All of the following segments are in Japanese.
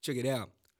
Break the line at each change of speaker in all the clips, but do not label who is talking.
Check it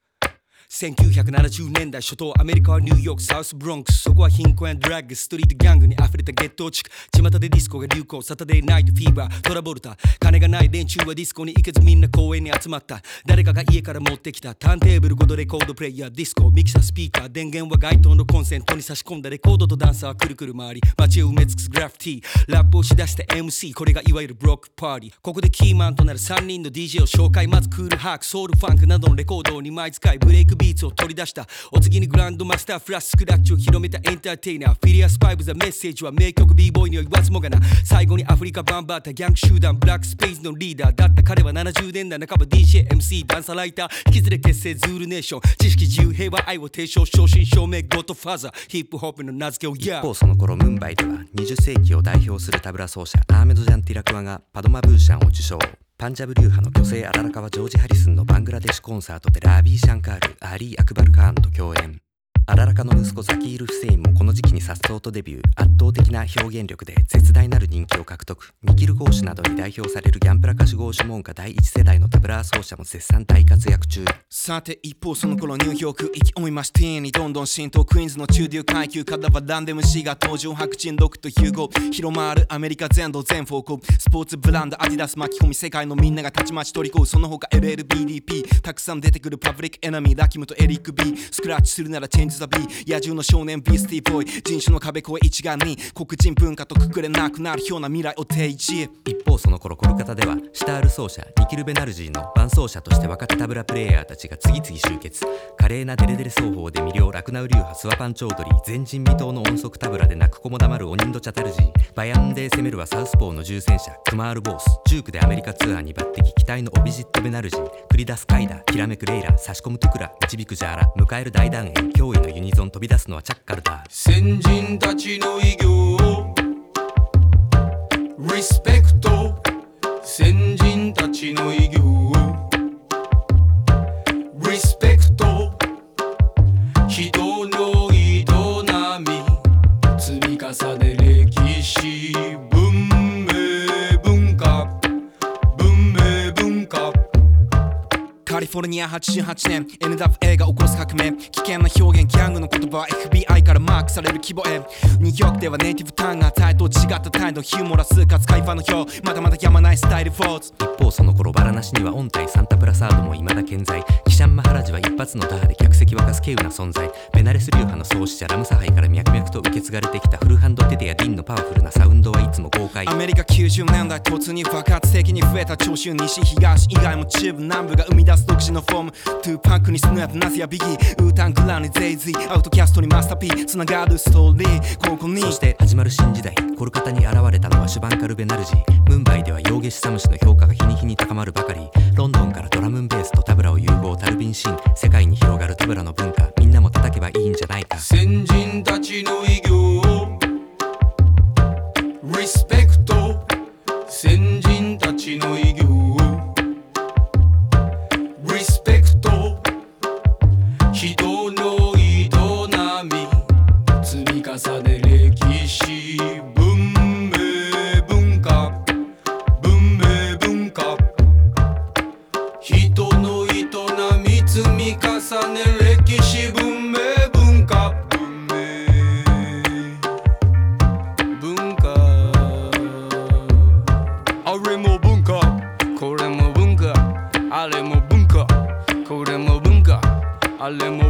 out。1970年代初頭アメリカはニューヨークサウスブロンクス、そこは貧困やドラッグストリートギャングに溢れたゲット地区、巷でディスコが流行、サタデーナイトフィーバートラボルタ、金がない連中はディスコに行けずみんな公園に集まった。誰かが家から持ってきたターンテーブルごとレコードプレイヤー、ディスコミキサースピーカー、電源は街灯のコンセントに差し込んだレコードとダンサーはくるくる回り、街を埋め尽くすグラフィティ、ラップをしだした MC、 これがいわゆるブロックパーティー。ここでキーマンとなる3人の DJ を紹介。まずクールハーク、ソウルファンクなどのレコードを2枚使いブレイクビーツを取り出した。お次にグランドマスターフラッシュスクラッチを広めたエンターテイナー、フィリアスパイブザメッセージは名曲 b ボーイには言わずもがな。最後にアフリカバンバータギャング集団ブラックスペースのリーダーだった彼は70年代半ば DJ、MC、ダンサーライター、引きずれ結成ズールネーション、知識自由平和愛を提唱、正真正銘ゴッドファーザー、ヒップホップの名付けを
一方その頃ムンバイでは20世紀を代表するタブラ奏者アーメド・ジャンティラクワがパドマブーシャンを受賞。パンジャブ流派の巨星アララカはジョージ・ハリスンのバングラデシュコンサートでラビー・シャンカール、アリー・アクバル・カーンと共演。アララカの息子ザキール・フセインもこの時期に颯爽とデビュー。圧倒的な表現力で絶大なる人気を獲得。ミキル・ゴーシュなどに代表されるギャンプラ歌手ゴーシュモンカ第一世代のタブラー奏者も絶賛大活躍中。
さて一方その頃ニューヨーク勢いましティーンにどんどん浸透。クイーンズの中流階級からはランデムシが登場。白人ロックとヒューゴ広まるアメリカ全土全方向。スポーツブランドアディダス巻き込み世界のみんながたちまち取り込む。その他 LLBDP たくさん出てくるパブリックエナミーラキムとエリック B スクラッチするならチェンジザ B 野獣の少年ビースティーボーイ人種の壁越え一丸に黒人文化とくくれなくなるような未来を提示。
一方その頃コルカタではシタール奏者ニキル・ベナルジーの伴奏者として若手タブラプレイヤーたちが次々集結。華麗なデレデレ奏法で魅了ラクナウ流派スワパンチョードリー、前人未到の音速タブラで泣く子も黙るオニンド・チャタルジー、バヤンで攻めるはサウスポーの重戦車クマール・ボース、ジュークでアメリカツアーに抜擢期待のオビジット・ベナルジー、繰り出すカイダきらめくレイラ差し込むトゥクラ導くジャーラ迎える大団円驚異のユニゾン飛び出すのはチャッカルタ。
先人たちの偉業をリスペクト、先人たちの偉業をリスペクト、人の営み積み重ね歴史文明文化文明文化。
カリフォルニア88年 NWA が起こす革命、危険な表現ギャングの言葉は FBI からマークされる規模へ。ニューヨークではネイティブターンが態度違った態度ヒューモラスかつ会話の表まだまだやまないスタイルフォーズ。
一方その頃バラナシには音体サンタプラサードも未だ健在。キシャンマハラジは一発の打破で客席沸かす稀有な存在。ベナレス流派の創始者ラムサハイから脈々と受け継がれてきたフルハンドテテやディンのパワフルなサウンドはいつも豪快。
アメリカ90年代突に爆発的に増えた徴収、西東以外も中部南部が生み出す独自のフォーム。トゥーパンクにスヌープナズやビギーウータングランにゼイズィアウトキャストにマスターピーつながるストーリーここに。
そして始まる新時代、コルカタに現れたのはシュバンカル・ベナルジー。ムンバイではヨーゲシ・サムシの評価が日に日に高まるばかり。ロンドンからドラムンベースとタブラを融合タルビンシン、世界に広がるタブラの文化みんなも叩けばいいんじゃないか。
先人たちの偉業をリスペクト、先人たちの偉業をリスペクト、人の営み積み重ね歴史文明文化文明文化、人の営み積み重ね歴史文明文化文明文化。あれも文化これも文化、あれも文化これも文化あれも